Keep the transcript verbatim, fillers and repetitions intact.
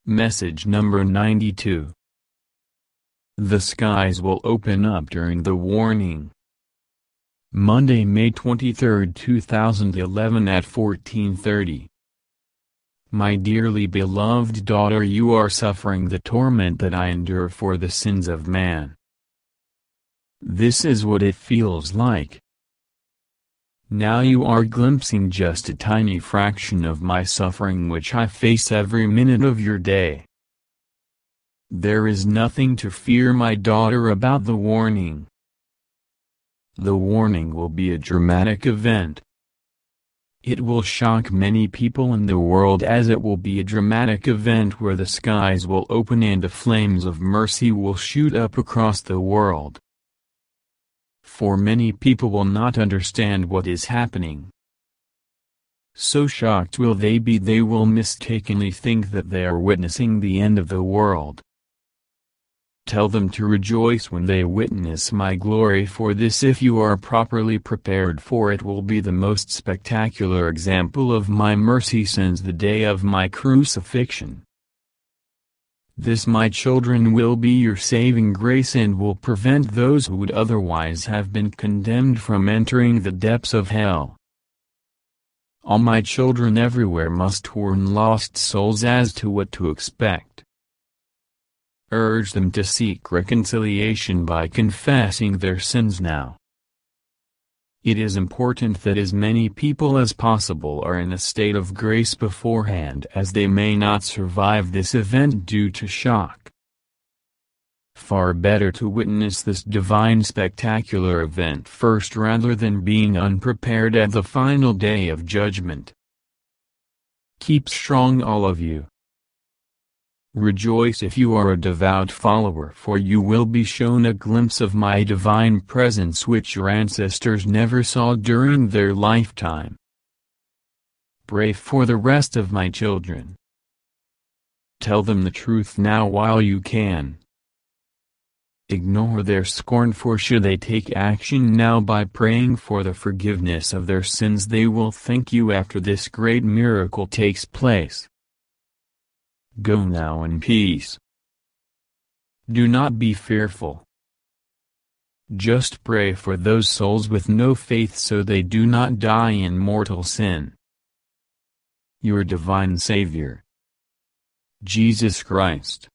Message number ninety-two. The skies will open up during the warning. Monday, May twenty-third, two thousand eleven at fourteen thirty. My dearly beloved daughter, you are suffering the torment that I endure for the sins of man. This is what it feels like. Now you are glimpsing just a tiny fraction of my suffering which I face every minute of your day. There is nothing to fear, my daughter, about the warning. The warning will be a dramatic event. It will shock many people in the world, as it will be a dramatic event where the skies will open and the flames of mercy will shoot up across the world. For many people will not understand what is happening. So shocked will they be, they will mistakenly think that they are witnessing the end of the world. Tell them to rejoice when they witness my glory, for this, if you are properly prepared for it, will be the most spectacular example of my mercy since the day of my crucifixion. This, my children, will be your saving grace and will prevent those who would otherwise have been condemned from entering the depths of hell. All my children everywhere must warn lost souls as to what to expect. Urge them to seek reconciliation by confessing their sins now. It is important that as many people as possible are in a state of grace beforehand, as they may not survive this event due to shock. Far better to witness this divine spectacular event first rather than being unprepared at the final day of judgment. Keep strong, all of you. Rejoice if you are a devout follower, for you will be shown a glimpse of my divine presence which your ancestors never saw during their lifetime. Pray for the rest of my children. Tell them the truth now while you can. Ignore their scorn, for should they take action now by praying for the forgiveness of their sins, they will thank you after this great miracle takes place. Go now in peace. Do not be fearful. Just pray for those souls with no faith so they do not die in mortal sin. Your divine Savior, Jesus Christ.